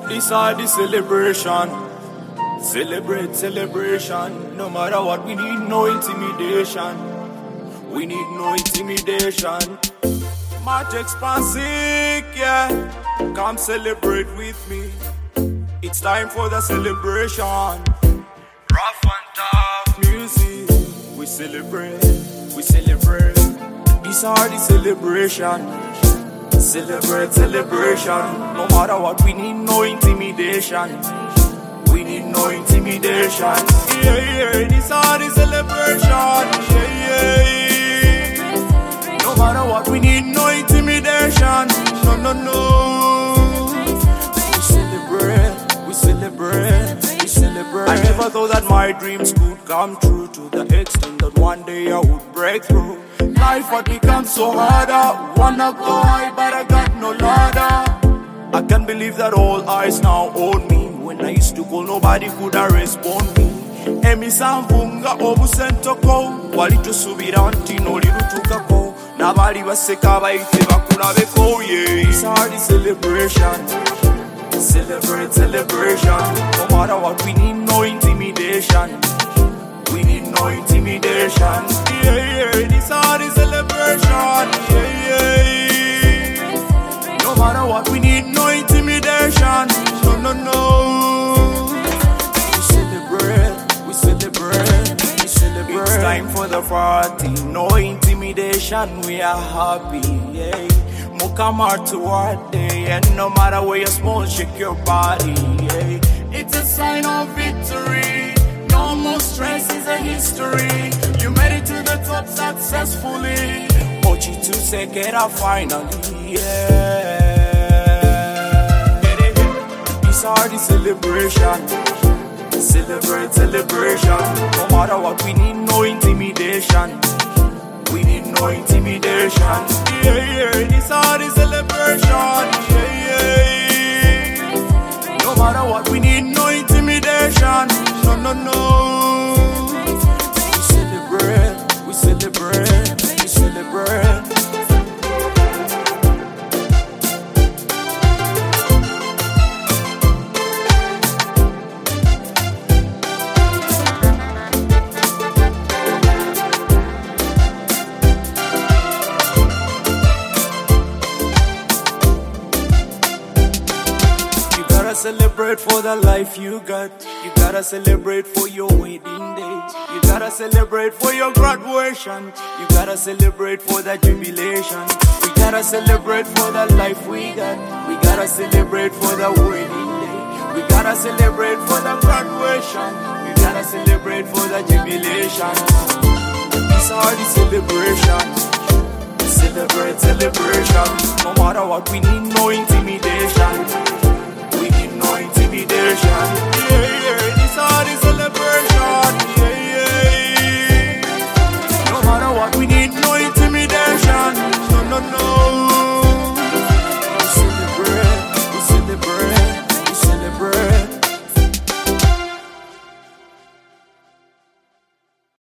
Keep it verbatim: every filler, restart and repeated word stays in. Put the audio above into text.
This are the celebration. Celebrate, celebration. No matter what, we need no intimidation. We need no intimidation. March expansive, yeah. Come celebrate with me. It's time for the celebration. Rough and tough music. We celebrate, we celebrate. These are the celebration. Celebrate, celebration. No matter what, we need no intimidation. We need no intimidation. Yeah, yeah. These are the celebration. Yeah, yeah. No matter what, we need no intimidation. No, no, no. We celebrate, we celebrate, we celebrate. I never thought that my dreams could come true, to the extent that one day I would break through. Life had become so harder. Wanna go high, but I got no ladder. I can't believe that all eyes now on me. When I used to call, nobody could respond me. Emi samvunga obusentoko walitusubira nti nolilutukako nabali baseka bayite bakulabeko. Yeah, it's hard the celebration. Celebrate, celebration. No matter what, we need no intimidation. We need no intimidation. Yeah, yeah, it's hard the celebration. Yeah, yeah. No matter what, we need no intimidation. No, no, no. We celebrate, we celebrate, we celebrate. It's time for the party. No intimidation, we are happy. Yeah. Mukamar to our day, and no matter where you're small, shake your body. Yeah. It's a sign of victory. No more stress is a history. You made it to the top successfully. Ochi to Sekera finally. Yeah. These are the celebration. Celebrate, celebration. No matter what, we need no intimidation. We need no intimidation. Yeah, yeah. These are the celebration. Yeah, yeah. No matter what, we need no intimidation. No, no, no. We celebrate, we celebrate, we celebrate. Celebrate for the life you got. You gotta celebrate for your wedding day. You gotta celebrate for your graduation. You gotta celebrate for the jubilation. We gotta celebrate for the life we got. We gotta celebrate for the wedding day. We gotta celebrate for the graduation. We gotta celebrate for the jubilation. These are the celebrations. Celebrate, celebration. No matter what, we need no intimidation. We need no intimidation. Yeah.